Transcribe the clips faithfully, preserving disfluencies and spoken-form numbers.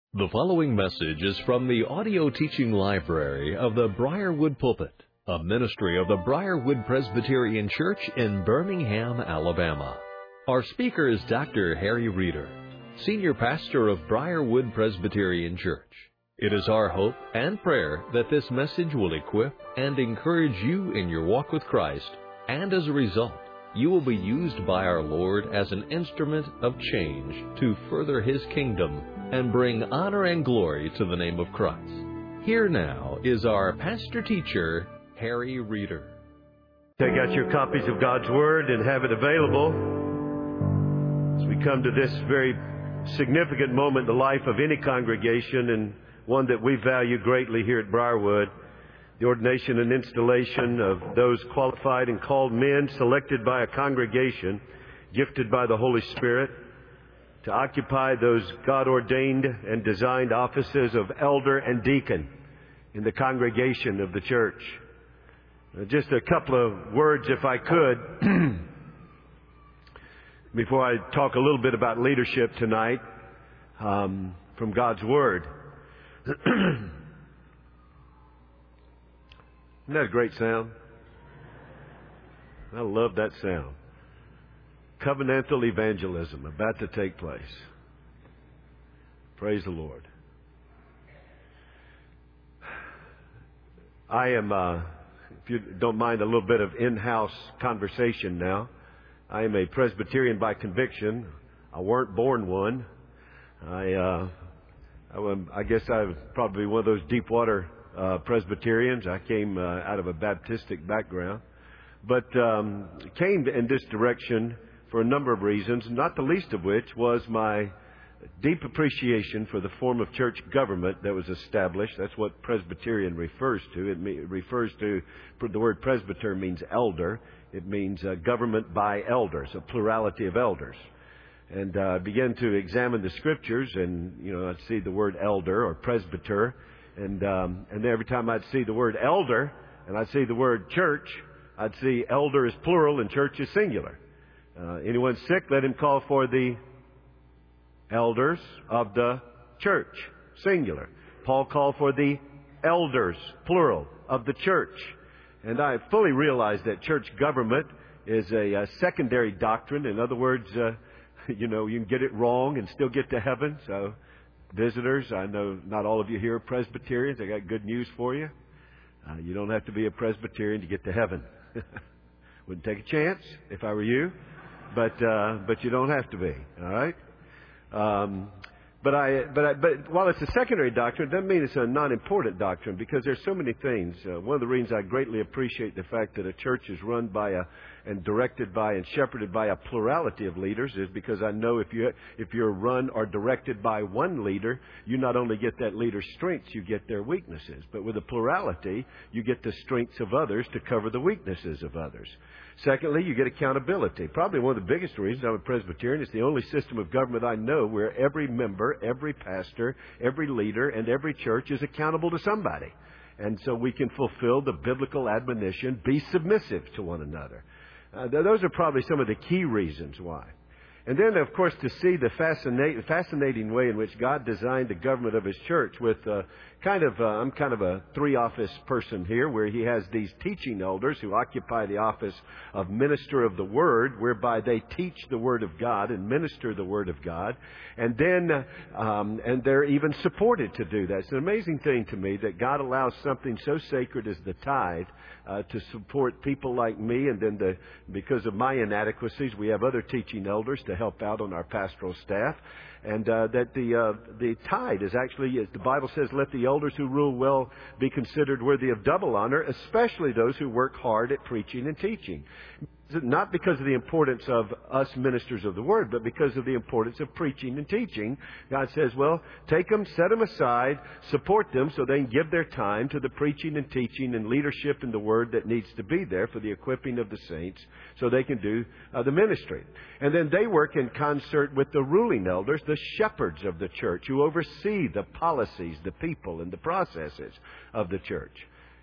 The following message is from the audio teaching library of the Briarwood Pulpit, a ministry of the Briarwood Presbyterian Church in Birmingham, Alabama. Our speaker is Doctor Harry Reeder, Senior Pastor of Briarwood Presbyterian Church. It is our hope and prayer that this message will equip and encourage you in your walk with Christ, and as a result, you will be used by our Lord as an instrument of change to further His kingdom and bring honor and glory to the name of Christ. Here now is our pastor-teacher, Harry Reeder. Take out your copies of God's Word and have it available as we come to this very significant moment in the life of any congregation, and one that we value greatly here at Briarwood, the ordination and installation of those qualified and called men selected by a congregation, gifted by the Holy Spirit, to occupy those God-ordained and designed offices of elder and deacon in the congregation of the church. Uh, just a couple of words, if I could, before I talk a little bit about leadership tonight um, from God's Word. Isn't that a great sound? I love that sound. Covenantal evangelism about to take place. Praise the Lord. I am, uh, if you don't mind a little bit of in-house conversation now, I am a Presbyterian by conviction. I weren't born one. I, uh, I, I guess I'm probably one of those deep water uh, Presbyterians. I came uh, out of a Baptistic background, but um, came in this direction for a number of reasons, not the least of which was my deep appreciation for the form of church government that was established. That's what Presbyterian refers to. It, me, it refers to, the word presbyter means elder. It means uh, government by elders, a plurality of elders. And I uh, began to examine the Scriptures, and, you know, I'd see the word elder or presbyter, and, um, and every time I'd see the word elder, and I'd see the word church, I'd see elder is plural and church is singular. Uh, anyone sick, let him call for the elders of the church, singular. Paul called for the elders, plural, of the church. And I fully realize that church government is a, a secondary doctrine. In other words, uh, you know, you can get it wrong and still get to heaven. So, visitors, I know not all of you here are Presbyterians. I got good news for you. Uh, you don't have to be a Presbyterian to get to heaven. Wouldn't take a chance if I were you. But uh, but you don't have to be, all right? Um, but I but I, but while it's a secondary doctrine, it doesn't mean it's a non-important doctrine, because there's so many things. Uh, one of the reasons I greatly appreciate the fact that a church is run by a and directed by and shepherded by a plurality of leaders is because I know if you if you're run or directed by one leader, you not only get that leader's strengths, you get their weaknesses. But with a plurality, you get the strengths of others to cover the weaknesses of others. Secondly, you get accountability. Probably one of the biggest reasons I'm a Presbyterian, it's the only system of government I know where every member, every pastor, every leader, and every church is accountable to somebody. And so we can fulfill the biblical admonition, be submissive to one another. Uh, those are probably some of the key reasons why. And then, of course, to see the fascinating, fascinating way in which God designed the government of His church with uh, kind of, uh, I'm kind of a three-office person here, where He has these teaching elders who occupy the office of minister of the Word, whereby they teach the Word of God and minister the Word of God. And then, uh, um, and they're even supported to do that. It's an amazing thing to me that God allows something so sacred as the tithe uh, to support people like me. And then, the, because of my inadequacies, we have other teaching elders to help out on our pastoral staff. And uh, that the uh, the tithe is actually, as the Bible says, let the elders who rule well be considered worthy of double honor, especially those who work hard at preaching and teaching. Not because of the importance of us ministers of the Word, but because of the importance of preaching and teaching. God says, well, take them, set them aside, support them so they can give their time to the preaching and teaching and leadership in the Word that needs to be there for the equipping of the saints so they can do uh, the ministry. And then they work in concert with the ruling elders, the shepherds of the church, who oversee the policies, the people, and the processes of the church.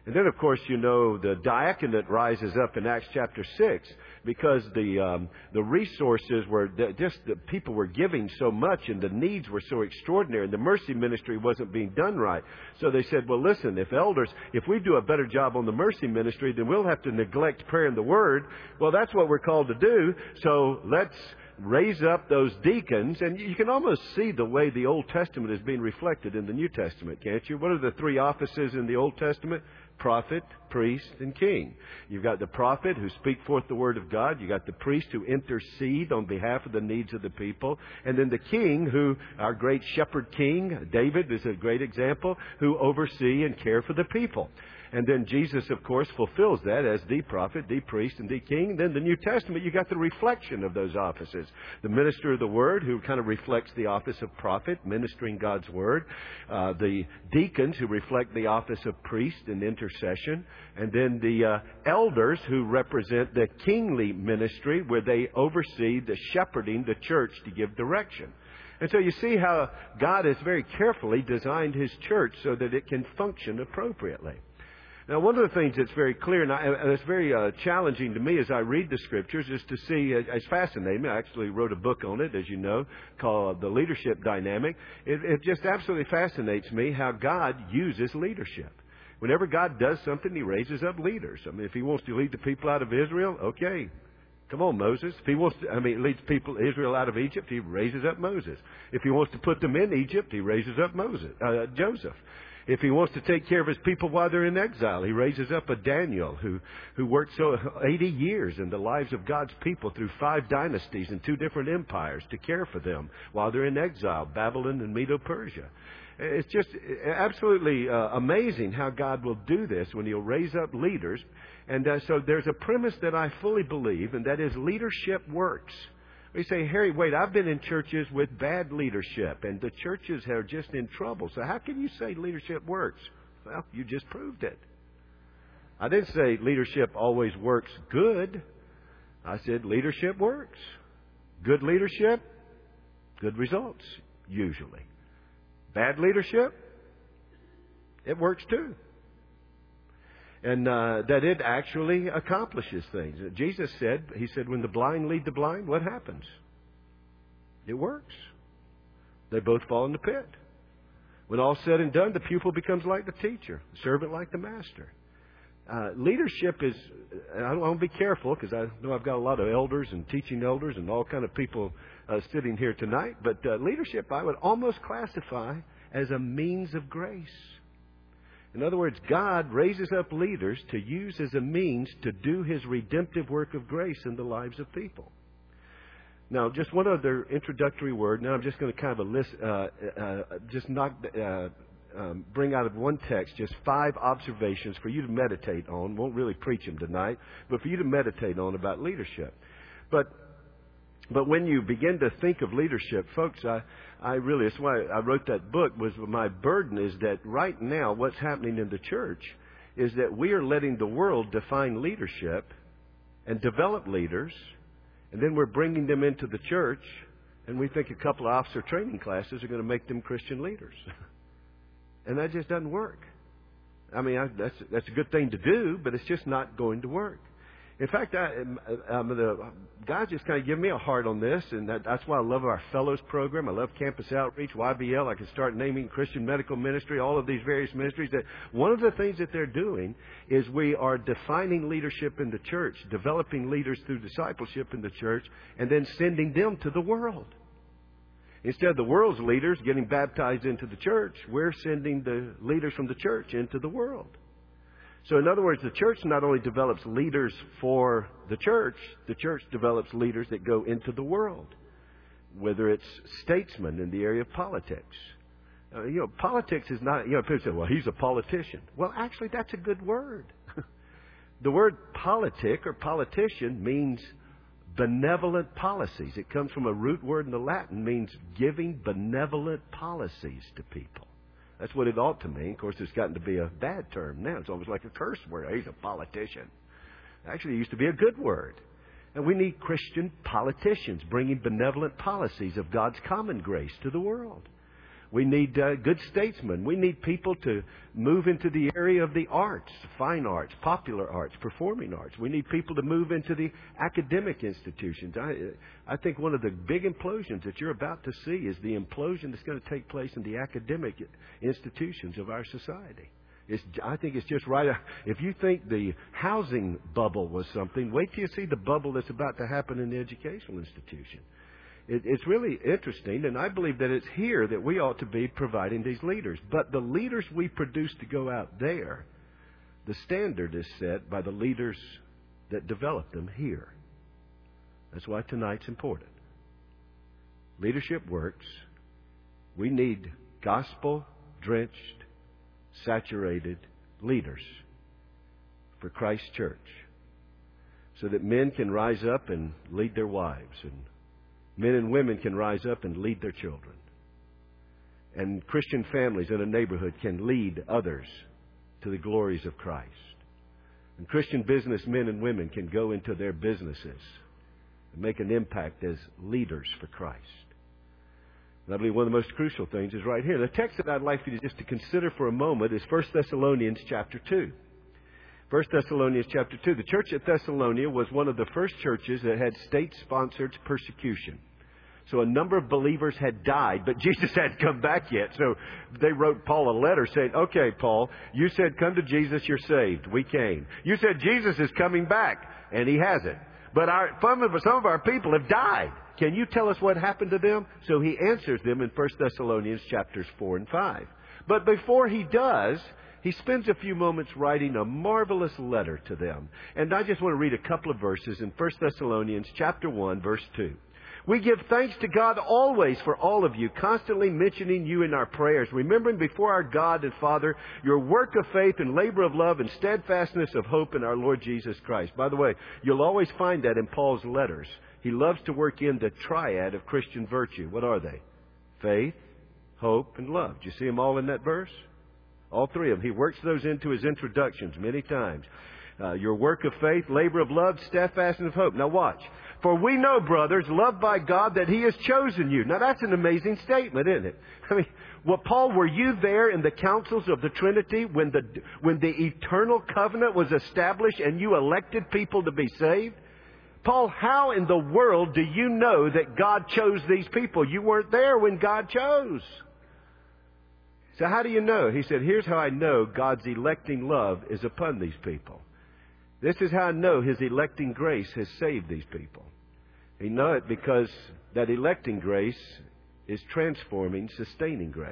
And then, of course, you know, the diaconate rises up in Acts chapter six because the um, the resources were just the people were giving so much and the needs were so extraordinary and the mercy ministry wasn't being done right. So they said, well, listen, if elders, if we do a better job on the mercy ministry, then we'll have to neglect prayer and the word. Well, that's what we're called to do. So let's raise up those deacons. And you can almost see the way the Old Testament is being reflected in the New Testament, can't you? What are the three offices in the Old Testament? Prophet, priest, and king. You've got the prophet who speak forth the word of God. You've got the priest who intercede on behalf of the needs of the people. And then the king who, our great shepherd king, David is a great example, who oversee and care for the people. And then Jesus, of course, fulfills that as the prophet, the priest, and the king. And then the New Testament, you got the reflection of those offices. The minister of the word, who kind of reflects the office of prophet, ministering God's word. Uh, the deacons, who reflect the office of priest and intercession. And then the uh, elders, who represent the kingly ministry, where they oversee the shepherding the church to give direction. And so you see how God has very carefully designed His church so that it can function appropriately. Now, one of the things that's very clear, and, I, and it's very uh, challenging to me as I read the Scriptures, is to see, uh, it's fascinating. I actually wrote a book on it, as you know, called The Leadership Dynamic. It, it just absolutely fascinates me how God uses leadership. Whenever God does something, He raises up leaders. I mean, if He wants to lead the people out of Israel, okay, come on, Moses. If He wants to, I mean, leads people, Israel out of Egypt, He raises up Moses. If He wants to put them in Egypt, He raises up Moses, uh, Joseph. If He wants to take care of His people while they're in exile, He raises up a Daniel who, who worked so eighty years in the lives of God's people through five dynasties and two different empires to care for them while they're in exile, Babylon and Medo-Persia. It's just absolutely uh, amazing how God will do this when He'll raise up leaders. And uh, so there's a premise that I fully believe, and that is leadership works. We say, Harry, wait, I've been in churches with bad leadership, and the churches are just in trouble. So how can you say leadership works? Well, you just proved it. I didn't say leadership always works good. I said leadership works. Good leadership, good results, usually. Bad leadership, it works too. And uh, that it actually accomplishes things. Jesus said, He said, when the blind lead the blind, what happens? It works. They both fall in the pit. When all's said and done, the pupil becomes like the teacher, the servant like the master. Uh, leadership is, I want to be careful because I know I've got a lot of elders and teaching elders and all kind of people uh, sitting here tonight. But uh, leadership I would almost classify as a means of grace. In other words, God raises up leaders to use as a means to do His redemptive work of grace in the lives of people. Now, just one other introductory word. Now, I'm just going to kind of list, uh, uh, just knock, uh, um, bring out of one text just five observations for you to meditate on. Won't really preach them tonight, but for you to meditate on about leadership. But But when you begin to think of leadership, folks, I, I really, that's why I wrote that book, was my burden is that right now what's happening in the church is that we are letting the world define leadership and develop leaders, and then we're bringing them into the church, and we think a couple of officer training classes are going to make them Christian leaders. And that just doesn't work. I mean, I, that's, that's a good thing to do, but it's just not going to work. In fact, I, um, the, God just kind of gave me a heart on this, and that, that's why I love our Fellows program. I love Campus Outreach, Y B L. I can start naming Christian Medical Ministry, all of these various ministries. That one of the things that they're doing is we are defining leadership in the church, developing leaders through discipleship in the church, and then sending them to the world. Instead of the world's leaders getting baptized into the church, we're sending the leaders from the church into the world. So in other words, the church not only develops leaders for the church, the church develops leaders that go into the world, whether it's statesmen in the area of politics. Uh, you know, politics is not, you know, people say, well, he's a politician. Well, actually, that's a good word. The word politic or politician means benevolent policies. It comes from a root word in the Latin, means giving benevolent policies to people. That's what it ought to mean. Of course, it's gotten to be a bad term now. It's almost like a curse word. He's a politician. Actually, it used to be a good word. And we need Christian politicians bringing benevolent policies of God's common grace to the world. We need uh, good statesmen. We need people to move into the area of the arts, fine arts, popular arts, performing arts. We need people to move into the academic institutions. I, I think one of the big implosions that you're about to see is the implosion that's going to take place in the academic institutions of our society. It's, I think it's just right. If you think the housing bubble was something, wait till you see the bubble that's about to happen in the educational institution. It, it's really interesting, and I believe that it's here that we ought to be providing these leaders. But the leaders we produce to go out there, the standard is set by the leaders that develop them here. That's why tonight's important. Leadership works. We need gospel-drenched, saturated leaders for Christ's church so that men can rise up and lead their wives, and men and women can rise up and lead their children, and Christian families in a neighborhood can lead others to the glories of Christ, and Christian businessmen and women can go into their businesses and make an impact as leaders for Christ. And I believe one of the most crucial things is right here. The text that I'd like for you just to consider for a moment is First Thessalonians chapter two. First Thessalonians chapter two. The church at Thessalonia was one of the first churches that had state-sponsored persecution. So a number of believers had died, but Jesus hadn't come back yet. So they wrote Paul a letter saying, okay, Paul, you said come to Jesus, you're saved. We came. You said Jesus is coming back, and He hasn't. But our, some of some of our people have died. Can you tell us what happened to them? So he answers them in First Thessalonians chapters four and five. But before he does, he spends a few moments writing a marvelous letter to them. And I just want to read a couple of verses in First Thessalonians chapter one, verse two. We give thanks to God always for all of you, constantly mentioning you in our prayers, remembering before our God and Father your work of faith and labor of love and steadfastness of hope in our Lord Jesus Christ. By the way, you'll always find that in Paul's letters. He loves to work in the triad of Christian virtue. What are they? Faith, hope, and love. Do you see them all in that verse? All three of them. He works those into his introductions many times. Uh, your work of faith, labor of love, steadfastness of hope. Now watch. For we know, brothers, loved by God, that He has chosen you. Now that's an amazing statement, isn't it? I mean, well, Paul, were you there in the councils of the Trinity when the when the eternal covenant was established and you elected people to be saved? Paul, how in the world do you know that God chose these people? You weren't there when God chose. So how do you know? He said, here's how I know God's electing love is upon these people. This is how I know His electing grace has saved these people. You know it because that electing grace is transforming, sustaining grace.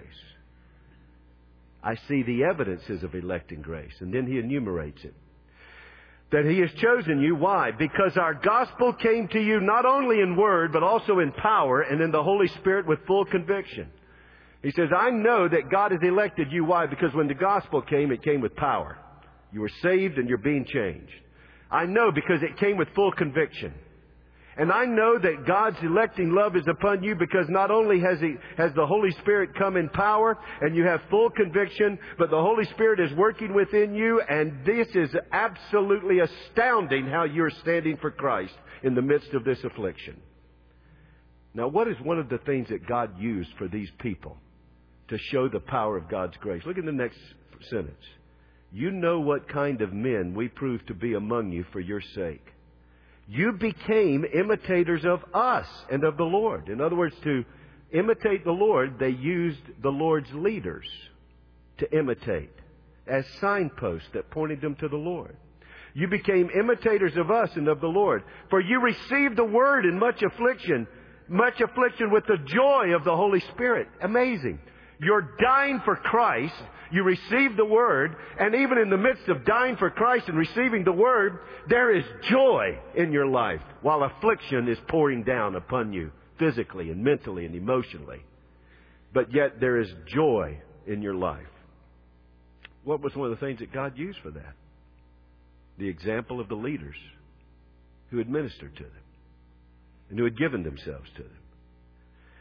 I see the evidences of electing grace. And then he enumerates it. That He has chosen you. Why? Because our gospel came to you not only in word, but also in power and in the Holy Spirit with full conviction. He says, I know that God has elected you. Why? Because when the gospel came, it came with power. You were saved and you're being changed. I know because it came with full conviction. And I know that God's electing love is upon you because not only has He has the Holy Spirit come in power and you have full conviction, but the Holy Spirit is working within you, and this is absolutely astounding how you're standing for Christ in the midst of this affliction. Now, what is one of the things that God used for these people to show the power of God's grace? Look at the next sentence. You know what kind of men we proved to be among you for your sake. You became imitators of us and of the Lord. In other words, to imitate the Lord, they used the Lord's leaders to imitate as signposts that pointed them to the Lord. You became imitators of us and of the Lord. For you received the word in much affliction, much affliction with the joy of the Holy Spirit. Amazing. You're dying for Christ. You receive the Word. And even in the midst of dying for Christ and receiving the Word, there is joy in your life while affliction is pouring down upon you physically and mentally and emotionally. But yet there is joy in your life. What was one of the things that God used for that? The example of the leaders who had ministered to them and who had given themselves to them.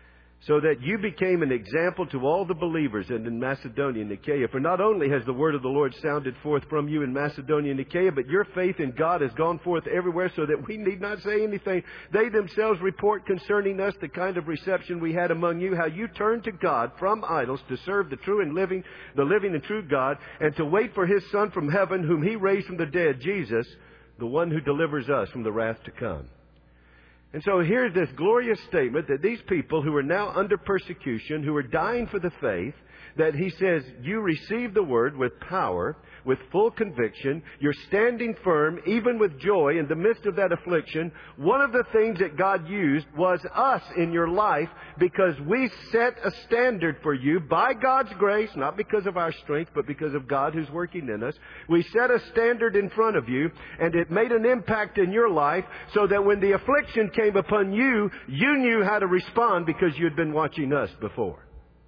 so that you became an example to all the believers and in Macedonia and Achaia. For not only has the word of the Lord sounded forth from you in Macedonia and Achaia, but your faith in God has gone forth everywhere, so that we need not say anything. They themselves report concerning us the kind of reception we had among you, how you turned to God from idols to serve the true and living, the living and true God, and to wait for His Son from heaven, whom He raised from the dead, Jesus, the one who delivers us from the wrath to come. And so here's this glorious statement that these people who are now under persecution, who are dying for the faith, that he says, you receive the word with power, with full conviction. You're standing firm, even with joy in the midst of that affliction. One of the things that God used was us in your life, because we set a standard for you by God's grace, not because of our strength, but because of God who's working in us. We set a standard in front of you, and it made an impact in your life, so that when the affliction came upon you, you knew how to respond because you'd been watching us before.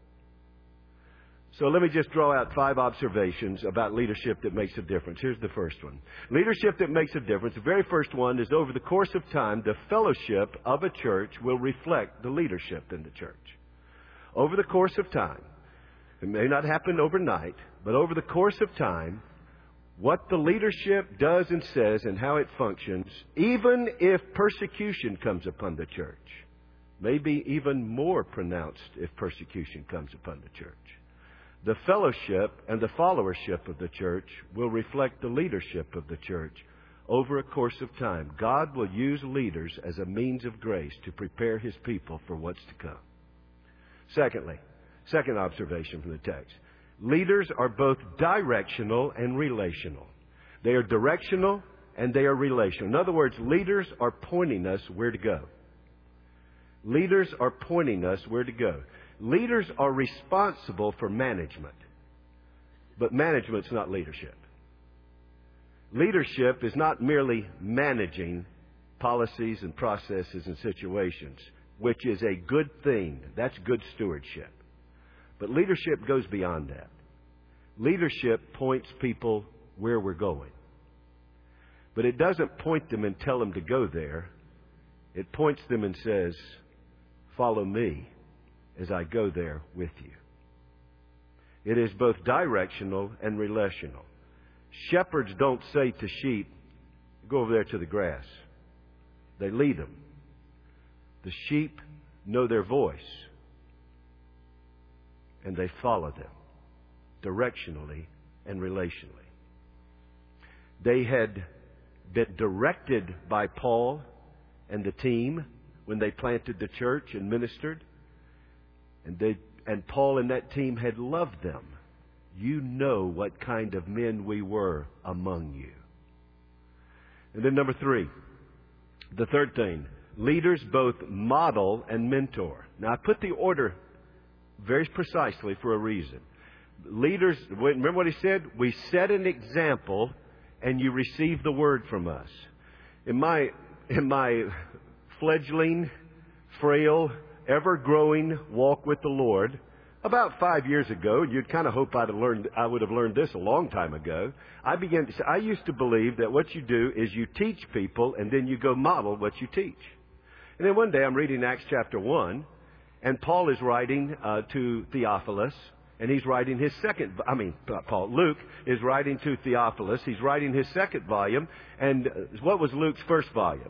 So let me just draw out five observations about leadership that makes a difference. Here's the first one. Leadership that makes a difference. The very first one is, over the course of time, the fellowship of a church will reflect the leadership in the church. Over the course of time, it may not happen overnight, but over the course of time, what the leadership does and says and how it functions, even if persecution comes upon the church, may be even more pronounced if persecution comes upon the church. The fellowship and the followership of the church will reflect the leadership of the church over a course of time. God will use leaders as a means of grace to prepare His people for what's to come. Secondly, second observation from the text. Leaders are both directional and relational. They are directional and they are relational. In other words, leaders are pointing us where to go. Leaders are pointing us where to go. Leaders are responsible for management, but management's not leadership. Leadership is not merely managing policies and processes and situations, which is a good thing. That's good stewardship. But leadership goes beyond that. Leadership points people where we're going. But it doesn't point them and tell them to go there. It points them and says, follow me as I go there with you. It is both directional and relational. Shepherds don't say to sheep, go over there to the grass. They lead them. The sheep know their voice, and they follow them directionally and relationally. They had been directed by Paul and the team when they planted the church and ministered. And they, and Paul and that team had loved them. You know what kind of men we were among you. And then number three, the third thing, leaders both model and mentor. Now I put the order very precisely for a reason. Leaders, remember what he said? We set an example and you receive the word from us. In my, in my fledgling, frail, ever-growing walk with the Lord, about five years ago, you'd kind of hope I'd have learned, I would have learned this a long time ago. I began to say, I used to believe that what you do is you teach people and then you go model what you teach. And then one day I'm reading Acts chapter one, and Paul is writing uh, to Theophilus, and he's writing his second, I mean, not Paul, Luke is writing to Theophilus. He's writing his second volume. And what was Luke's first volume?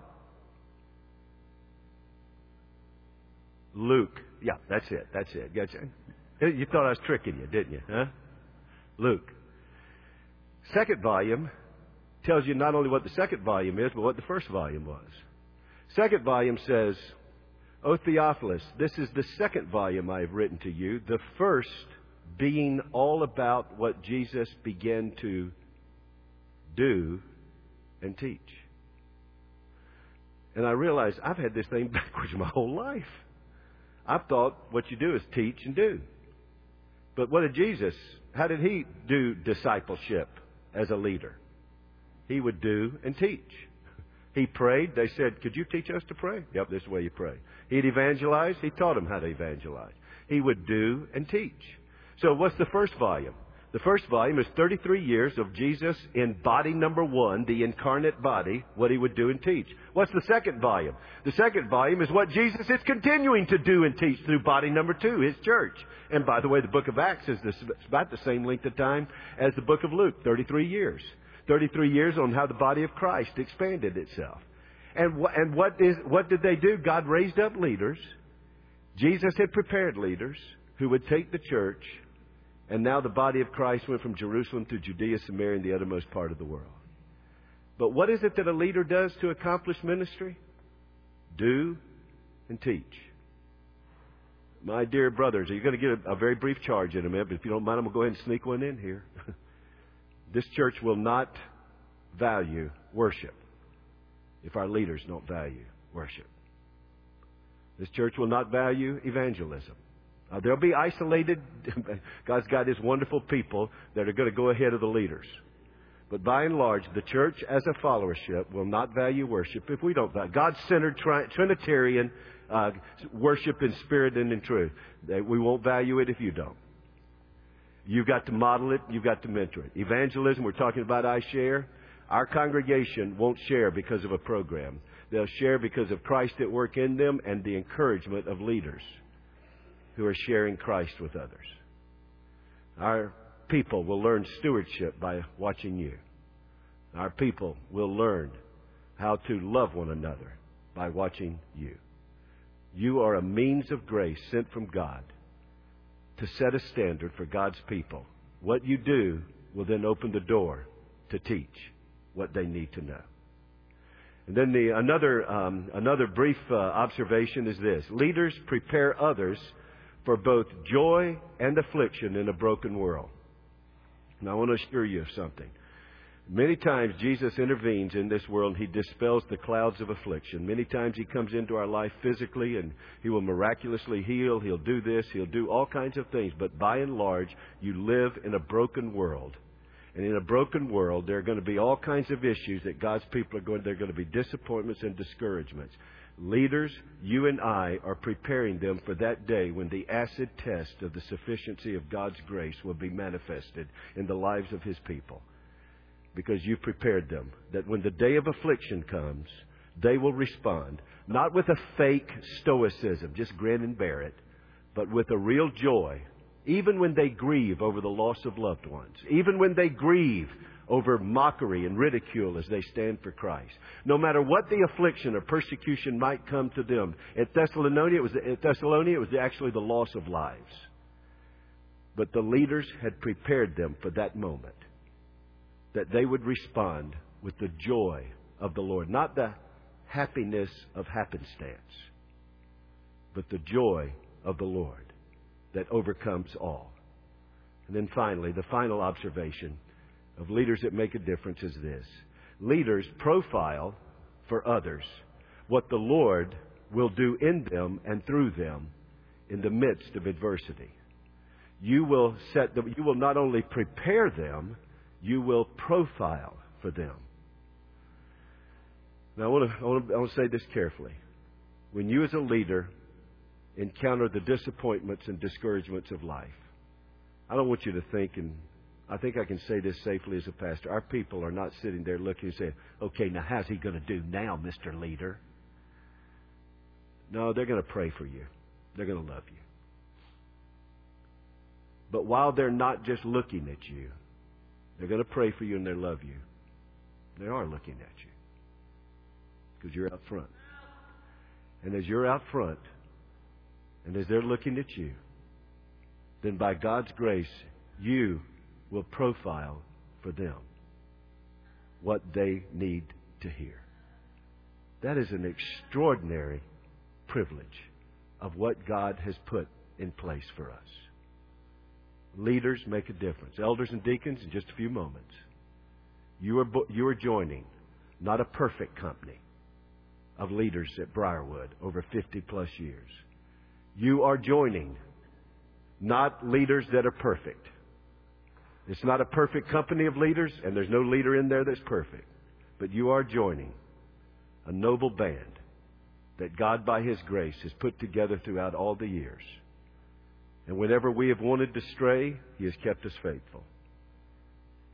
Luke. Yeah, that's it. That's it. Gotcha. You thought I was tricking you, didn't you? Huh? Luke. Second volume tells you not only what the second volume is, but what the first volume was. Second volume says, O Theophilus, this is the second volume I have written to you, the first being all about what Jesus began to do and teach. And I realized I've had this thing backwards my whole life. I've thought what you do is teach and do. But what did Jesus, how did He do discipleship as a leader? He would do and teach. He prayed. They said, could you teach us to pray? Yep, this is the way you pray. He'd evangelize. He taught them how to evangelize. He would do and teach. So what's the first volume? The first volume is thirty-three years of Jesus in body number one, the incarnate body, what he would do and teach. What's the second volume? The second volume is what Jesus is continuing to do and teach through body number two, his church. And by the way, the book of Acts is this, it's about the same length of time as the book of Luke, thirty-three years. thirty-three years on how the body of Christ expanded itself. And, wh- and what, is, what did they do? God raised up leaders. Jesus had prepared leaders who would take the church. And now the body of Christ went from Jerusalem to Judea, Samaria, and the uttermost part of the world. But what is it that a leader does to accomplish ministry? Do and teach. My dear brothers, you're going to get a, a very brief charge in a minute, but if you don't mind, I'm going to go ahead and sneak one in here. This church will not value worship if our leaders don't value worship. This church will not value evangelism. Uh, there'll be isolated, God's got His wonderful people that are going to go ahead of the leaders. But by and large, the church as a followership will not value worship if we don't value God-centered, tri- Trinitarian uh, worship in spirit and in truth. We won't value it if you don't. You've got to model it. You've got to mentor it. Evangelism, we're talking about I Share. Our congregation won't share because of a program. They'll share because of Christ at work in them and the encouragement of leaders who are sharing Christ with others. Our people will learn stewardship by watching you. Our people will learn how to love one another by watching you. You are a means of grace sent from God to set a standard for God's people. What you do will then open the door to teach what they need to know. And then the another um, another brief uh, observation is this: leaders prepare others for both joy and affliction in a broken world. Now, I want to assure you of something. Many times Jesus intervenes in this world. He dispels the clouds of affliction. Many times He comes into our life physically and He will miraculously heal. He'll do this. He'll do all kinds of things. But by and large, you live in a broken world. And in a broken world, there are going to be all kinds of issues that God's people are going, there are going to be disappointments and discouragements. Leaders, you and I are preparing them for that day when the acid test of the sufficiency of God's grace will be manifested in the lives of His people. Because you prepared them that when the day of affliction comes, they will respond, not with a fake stoicism, just grin and bear it, but with a real joy, even when they grieve over the loss of loved ones, even when they grieve over mockery and ridicule as they stand for Christ. No matter what the affliction or persecution might come to them. At Thessalonica, it was, at Thessalonica, it was actually the loss of lives. But the leaders had prepared them for that moment, that they would respond with the joy of the Lord. Not the happiness of happenstance, but the joy of the Lord that overcomes all. And then finally, the final observation of leaders that make a difference is this: leaders profile for others what the Lord will do in them and through them in the midst of adversity. You will set them, you will not only prepare them, you will profile for them. Now I want to, I want to, I want to say this carefully. When you as a leader encounter the disappointments and discouragements of life, I don't want you to think, and I think I can say this safely as a pastor, our people are not sitting there looking and saying, okay, now how's he going to do now, Mister Leader? No, they're going to pray for you. They're going to love you. But while they're not just looking at you, they're going to pray for you and they love you. They are looking at you because you're out front. And as you're out front, and as they're looking at you, then by God's grace, you will profile for them what they need to hear. That is an extraordinary privilege of what God has put in place for us. Leaders make a difference. Elders and deacons, in just a few moments, you are, you are joining not a perfect company of leaders at Briarwood over fifty plus years. You are joining not leaders that are perfect. It's not a perfect company of leaders, and there's no leader in there that's perfect. But you are joining a noble band that God, by His grace, has put together throughout all the years. And whenever we have wanted to stray, He has kept us faithful.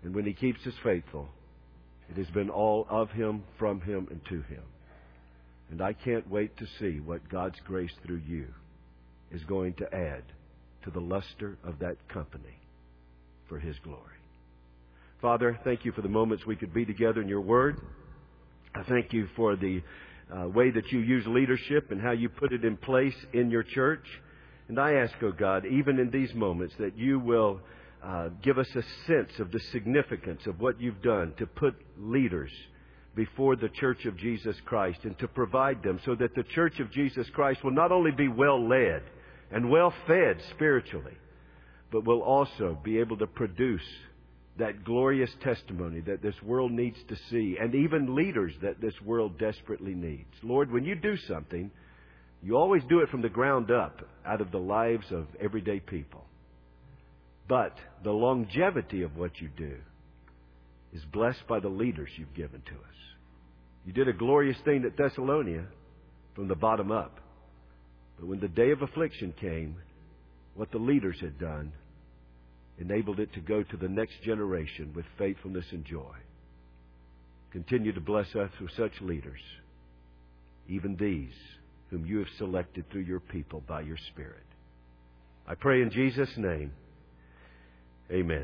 And when He keeps us faithful, it has been all of Him, from Him, and to Him. And I can't wait to see what God's grace through you is going to add to the luster of that company for His glory. Father, thank You for the moments we could be together in Your Word. I thank You for the uh, way that You use leadership and how You put it in place in Your church. And I ask, oh God, even in these moments, that You will uh, give us a sense of the significance of what You've done to put leaders before the Church of Jesus Christ and to provide them so that the Church of Jesus Christ will not only be well led and well fed spiritually, but will also be able to produce that glorious testimony that this world needs to see, and even leaders that this world desperately needs. Lord, when You do something, You always do it from the ground up, out of the lives of everyday people. But the longevity of what You do is blessed by the leaders You've given to us. You did a glorious thing at Thessalonica from the bottom up. But when the day of affliction came, what the leaders had done enabled it to go to the next generation with faithfulness and joy. Continue to bless us with such leaders, even these whom You have selected through Your people by Your Spirit. I pray in Jesus' name, amen.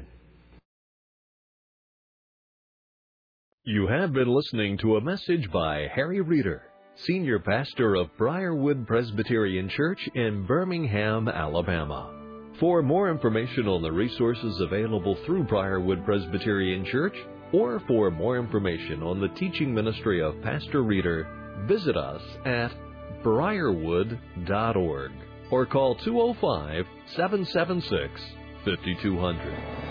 You have been listening to a message by Harry Reeder, Senior Pastor of Briarwood Presbyterian Church in Birmingham, Alabama. For more information on the resources available through Briarwood Presbyterian Church, or for more information on the teaching ministry of Pastor Reeder, visit us at briarwood dot org or call two oh five, seven seven six, five two zero zero.